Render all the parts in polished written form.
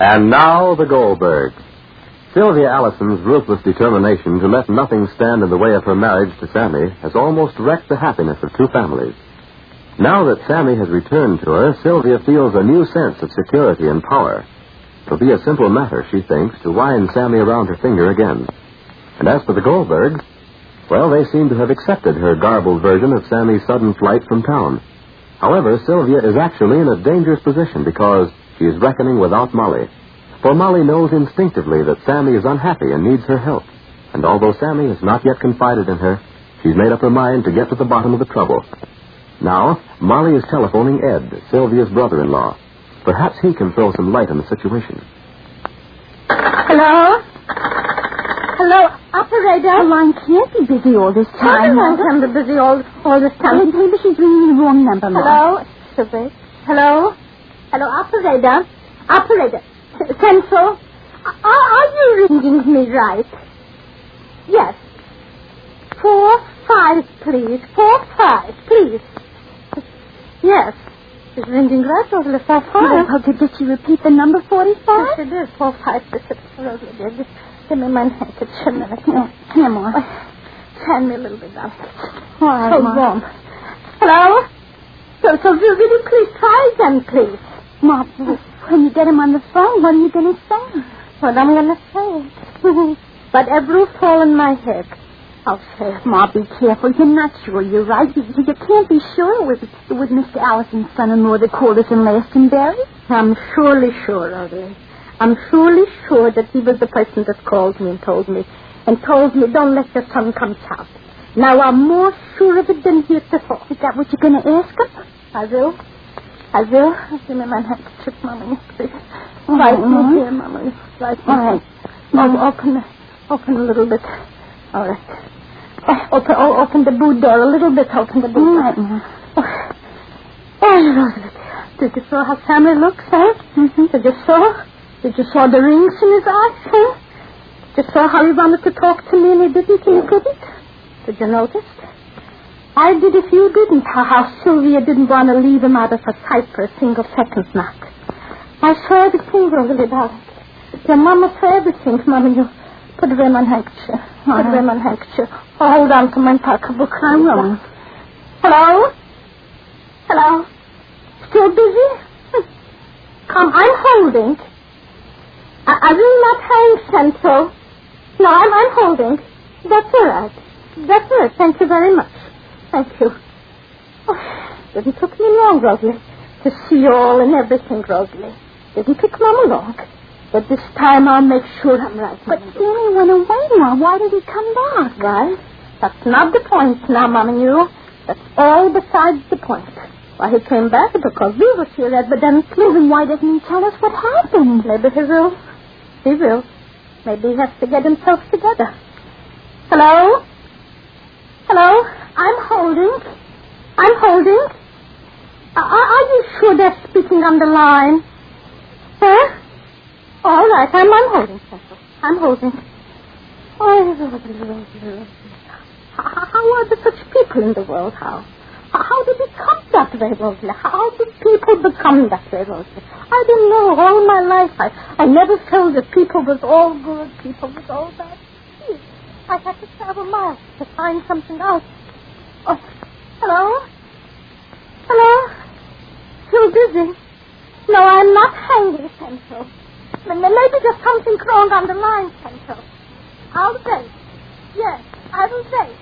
And now, the Goldbergs. Sylvia Allison's ruthless determination to let nothing stand in the way of her marriage to Sammy has almost wrecked the happiness of two families. Now that Sammy has returned to her, Sylvia feels a new sense of security and power. It'll be a simple matter, she thinks, to wind Sammy around her finger again. And as for the Goldbergs, well, they seem to have accepted her garbled version of Sammy's sudden flight from town. However, Sylvia is actually in a dangerous position because she is reckoning without Molly. For Molly knows instinctively that Sammy is unhappy and needs her help. And although Sammy has not yet confided in her, she's made up her mind to get to the bottom of the trouble. Now, Molly is telephoning Ed, Sylvia's brother-in-law. Perhaps he can throw some light on the situation. Hello? Hello, operator? The line can't be busy all this time. I can't be busy all this time. Maybe she's ringing the wrong number, Mom. Hello? Stupid. Hello? Hello, operator? Operator. Central? Are you ringing me right? Yes. 45, please. 45, please. Yes. She's ringing right over the 45. Did she repeat the number 45? Yes, she did. 45. Give me my handkerchief a minute. Here, Mom. Hand me a little bit of it. All right, so Mom. warm. Hello? So will you please try again, please? Mom, when you get him on the phone, what are you going to say? What I'm going to say? But every fall in my head, I'll say. Ma, be careful. You're not sure you're right. You can't be sure it was Mr. Allison's son-in-law that called us in Glastonbury. I'm surely sure, Audrey. I'm surely sure that he was the person that called me and told me, don't let your son come south. Now, I'm more sure of it than heretofore. Is that what you're going to ask him? I will. Give me my handkerchief, Mommy, please. Right in here, Mommy. Right in here. Oh, open a little bit. All right. Open the boot door a little bit. Open the boot door. Right, Mom. Oh, did you saw how Sammy looks, huh? Mm-hmm. Did you saw the rings in his eyes, huh? Did you saw how he wanted to talk to me and he didn't and he couldn't? Did you notice? I did if you didn't. How Sylvia didn't want to leave him out of her sight for a single second, not. I saw everything, Rosalie, darling. Your mama saw everything, Mama. You put away my handkerchief. Put away my handkerchief. Oh, hold on to my pocketbook. I'm wrong. Hello? Hello? Still busy? Come, I'm holding. I will not hang, Central. No, I'm holding. That's all right. That's all right. Thank you very much. Thank you. Oh, didn't took me long, Rosalie, to see you all and everything, Rosalie. Didn't take Mama long. But this time I'll make sure I'm right. But Sammy went away, Mom. Why did he come back? Right? That's not the point now, Mama, you. That's all besides the point. Why he came back because we were here, evidently. Then why doesn't he tell us what happened? Maybe he will. He will. Maybe he has to get himself together. Hello? Hello? I'm holding. Are you sure they're speaking on the line? Huh? All right, I'm holding, Cecil. I'm holding. Oh, how are there such people in the world? How did it come that way, Rosalie? How did people become that way, Rosalie? I don't know. All my life, I never felt that people was all good, people was all bad. I had to travel miles to find something out. Oh, hello? Hello? Still busy? No, I'm not hanging, Central. Maybe there's something wrong on the line, Central. I'll wait. Yes, I will wait.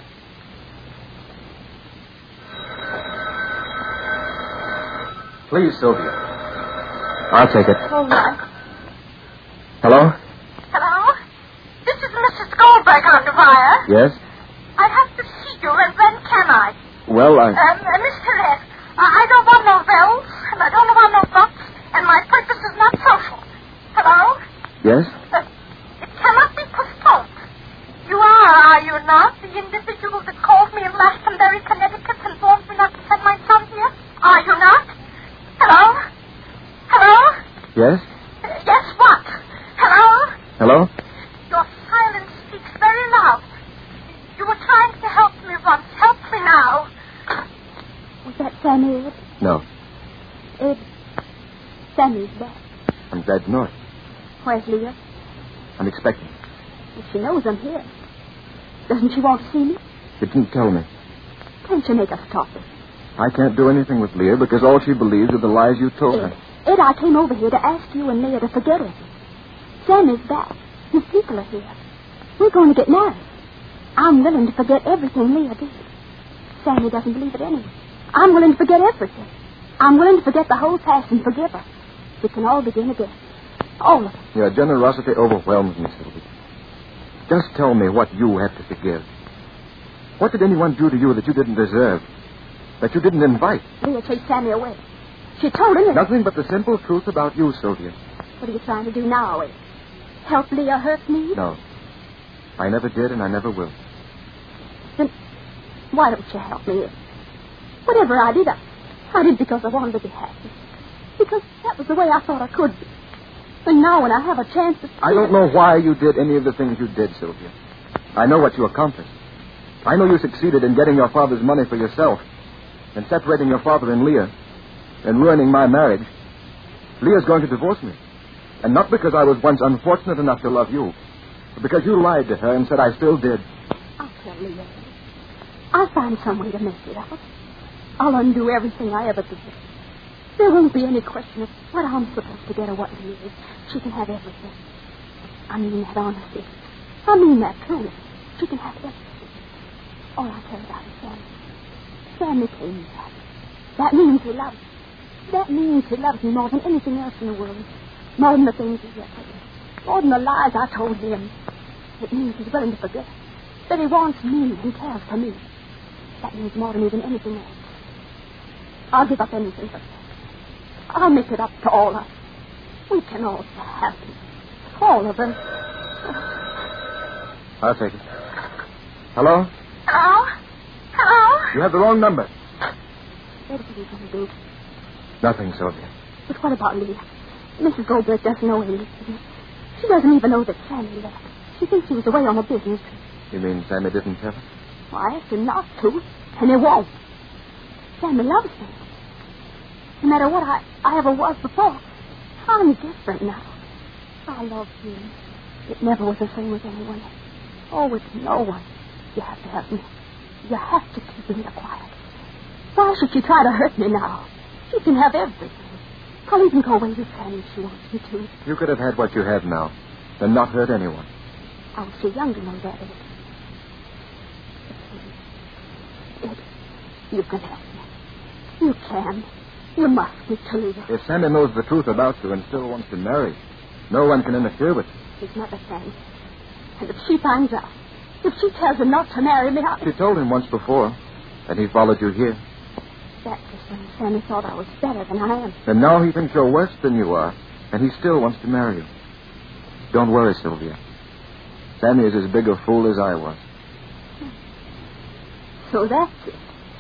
Please, Sylvia. I'll take it. All right. Hello? Hello? This is Mrs. Goldberg on the wire. Yes? I have to see you, and when can I? Well, Mr. Ed, I don't want no bells, and I don't want no bucks, and my purpose is not social. Hello? Yes? It cannot be postponed. You are you not, the individual that called me in Glastonbury, Connecticut, and warned me not to send my son here? Are you not? Hello? Hello? Yes? Yes, what? Hello? Hello? Your silence speaks very loud. You were trying to help me once. Help me now. Was that Sammy, Ed? No. Ed, Sammy's back. I'm glad to know it. Where's Leah? I'm expecting. Well, she knows I'm here. Doesn't she want to see me? She didn't tell me. Can't you make us talk with her? I can't do anything with Leah because all she believes are the lies you told her. Ed, I came over here to ask you and Leah to forget it. Sam is back. His people are here. We're going to get married. I'm willing to forget everything Leah did. Sammy doesn't believe it anyway. I'm willing to forget everything. I'm willing to forget the whole past and forgive her. We can all begin again. All of it. Your generosity overwhelms me, Sylvia. Just tell me what you have to forgive. What did anyone do to you that you didn't deserve? That you didn't invite? Leah chased Sammy away. She told him that... Nothing but the simple truth about you, Sylvia. What are you trying to do now, Ed? Help Leah hurt me? No. I never did and I never will. Then why don't you help me, Ed? Whatever I did because I wanted to be happy. Because that was the way I thought I could be. And now when I have a chance to... I don't know why you did any of the things you did, Sylvia. I know what you accomplished. I know you succeeded in getting your father's money for yourself and separating your father and Leah and ruining my marriage. Leah's going to divorce me. And not because I was once unfortunate enough to love you, but because you lied to her and said I still did. I'll tell Leah. I'll find some way to make it up. I'll undo everything I ever did. There won't be any question of what I'm supposed to get or what Leah is. She can have everything. I mean that honestly. I mean that truly. She can have everything. All I care about is Sammy. Sammy came back. That means he loves me. That means he loves me more than anything else in the world. More than the things he ever did. More than the lies I told him. It means he's willing to forget. That he wants me and cares for me. That means more to me than anything else. I'll give up anything for that. I'll make it up to all of us. We can all be happy. All of us. I'll take it. Hello? Hello? Hello? You have the wrong number. What are you going to do? Nothing, Sylvia. But what about Leah? Mrs. Goldberg doesn't know anything. She doesn't even know that Sammy left. She thinks he was away on a business trip. You mean Sammy didn't tell her? Well, I asked him not to, and he won't. Sammy loves me. No matter what I ever was before, I'm different now. I love him. It never was the same with anyone else. Oh, with no one. You have to help me. You have to keep me quiet. Why should she try to hurt me now? She can have everything. I'll even go away with Sammy if she wants me to. You could have had what you have now and not hurt anyone. I was too young to know that, Ed. Ed, you can help me. You can. You must be Toledo. If Sammy knows the truth about you and still wants to marry, no one can interfere with you. His mother can. And if she finds out, if she tells him not to marry me, She told him once before, and he followed you here. That was when Sammy thought I was better than I am. And now he thinks you're worse than you are, and he still wants to marry you. Don't worry, Sylvia. Sammy is as big a fool as I was. So that's it.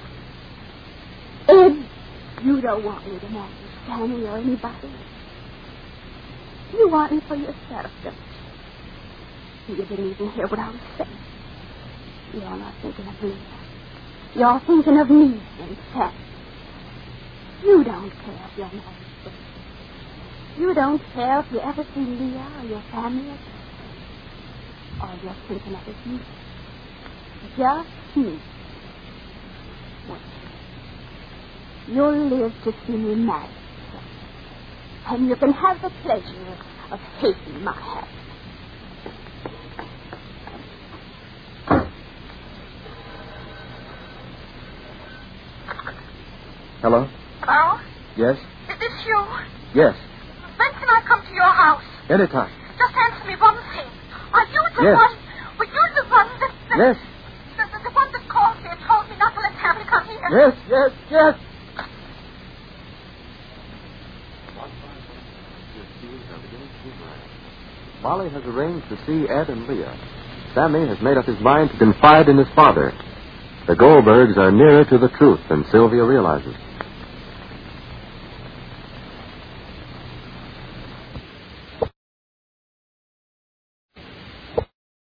Ed, you don't want me to marry Sammy or anybody. You want me for yourself, don't you? You didn't even hear what I was saying. You're not thinking of me. You're thinking of me and Sammy. You don't care if you're married. You don't care if you ever see Leah or your family again. All you're thinking of is me. Just me. Well, you'll live to see me married. And you can have the pleasure of hating my happiness. Hello? Hello? Yes? Is this you? Yes. When can I come to your house? Anytime. Just answer me one thing. Are you the Yes. one? Were you the one that... Yes. The one that called me and told me not to let Sammy come here? Yes, yes, yes. Molly has arranged to see Ed and Leah. Sammy has made up his mind to confide in his father. The Goldbergs are nearer to the truth than Sylvia realizes.